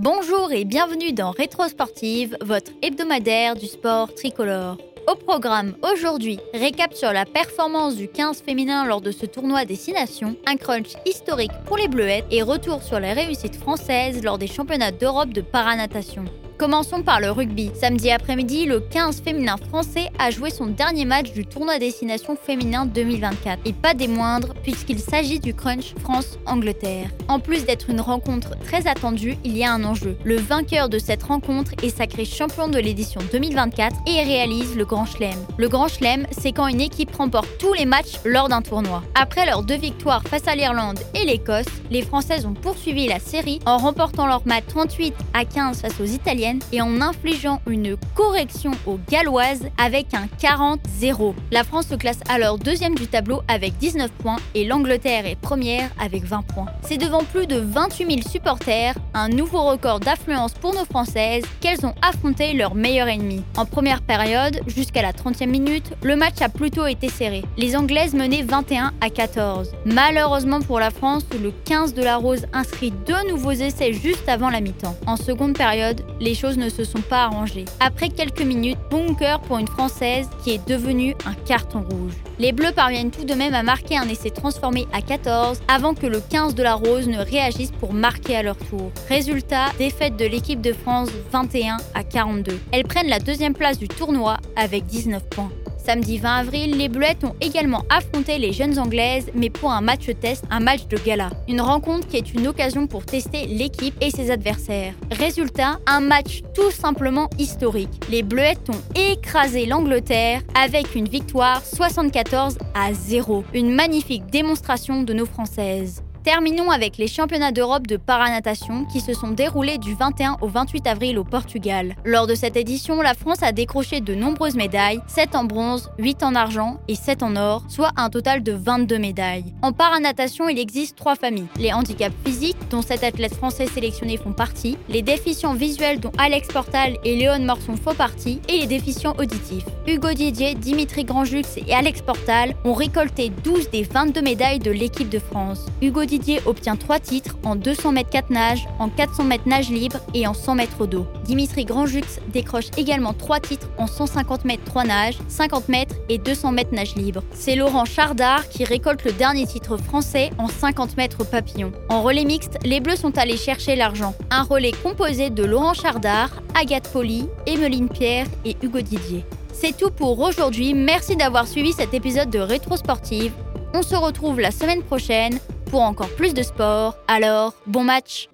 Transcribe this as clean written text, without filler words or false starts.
Bonjour et bienvenue dans Rétrosportive, votre hebdomadaire du sport tricolore. Au programme aujourd'hui, récap sur la performance du 15 féminin lors de ce tournoi Destination, un crunch historique pour les Bleuettes et retour sur les réussites françaises lors des championnats d'Europe de paranatation. Commençons par le rugby. Samedi après-midi, le 15 féminin français a joué son dernier match du tournoi Destination féminin 2024. Et pas des moindres, puisqu'il s'agit du crunch France-Angleterre. En plus d'être une rencontre très attendue, il y a un enjeu. Le vainqueur de cette rencontre est sacré champion de l'édition 2024 et réalise le Grand Chelem. Le Grand Chelem, c'est quand une équipe remporte tous les matchs lors d'un tournoi. Après leurs 2 victoires face à l'Irlande et l'Écosse, les Françaises ont poursuivi la série en remportant leur match 38-15 face aux Italiennes et en infligeant une correction aux Galloises avec un 40-0. La France se classe alors deuxième du tableau avec 19 points et l'Angleterre est première avec 20 points. C'est devant plus de 28 000 supporters, un nouveau record d'affluence pour nos Françaises, qu'elles ont affronté leur meilleur ennemi. En première période, jusqu'à la 30e minute, le match a plutôt été serré. Les Anglaises menaient 21-14. Malheureusement pour la France, le 15 de la Rose inscrit 2 nouveaux essais juste avant la mi-temps. En seconde période, les choses ne se sont pas arrangées. Après quelques minutes, bunker pour une Française qui est devenue un carton rouge. Les Bleus parviennent tout de même à marquer un essai transformé à 14 avant que le 15 de la Rose ne réagisse pour marquer à leur tour. Résultat, défaite de l'équipe de France 21-42. Elles prennent la 2e place du tournoi avec 19 points. Samedi 20 avril, les Bleuettes ont également affronté les jeunes Anglaises, mais pour un match test, un match de gala. Une rencontre qui est une occasion pour tester l'équipe et ses adversaires. Résultat, un match tout simplement historique. Les Bleuettes ont écrasé l'Angleterre avec une victoire 74-0. Une magnifique démonstration de nos Françaises. Terminons avec les championnats d'Europe de paranatation qui se sont déroulés du 21 au 28 avril au Portugal. Lors de cette édition, la France a décroché de nombreuses médailles, 7 en bronze, 8 en argent et 7 en or, soit un total de 22 médailles. En paranatation, il existe 3 familles. Les handicaps physiques, dont 7 athlètes français sélectionnés font partie, les déficients visuels dont Alex Portal et Léon Morson font partie, et les déficients auditifs. Hugo Didier, Dimitri Grandjux et Alex Portal ont récolté 12 des 22 médailles de l'équipe de France. Hugo Didier obtient 3 titres en 200 mètres 4 nages, en 400 mètres nage libre et en 100 mètres au dos. Dimitri Grandjux décroche également 3 titres en 150 mètres 3 nages, 50 mètres et 200 mètres nage libre. C'est Laurent Chardard qui récolte le dernier titre français en 50 mètres papillon. En relais mixte, les Bleus sont allés chercher l'argent. Un relais composé de Laurent Chardard, Agathe Poli, Emmeline Pierre et Hugo Didier. C'est tout pour aujourd'hui, merci d'avoir suivi cet épisode de Rétrosportive. On se retrouve la semaine prochaine pour encore plus de sport, alors bon match!